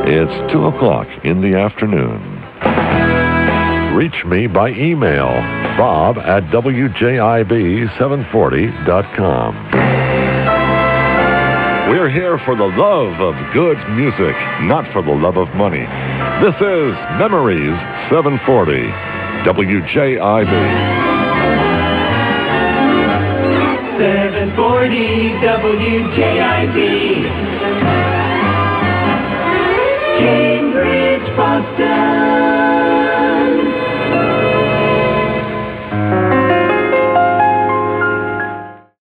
It's 2 o'clock in the afternoon. Reach me by email, bob@wjib740.com. We're here for the love of good music, not for the love of money. This is Memories 740, WJIB. 740 WJIB. Cambridge, Boston.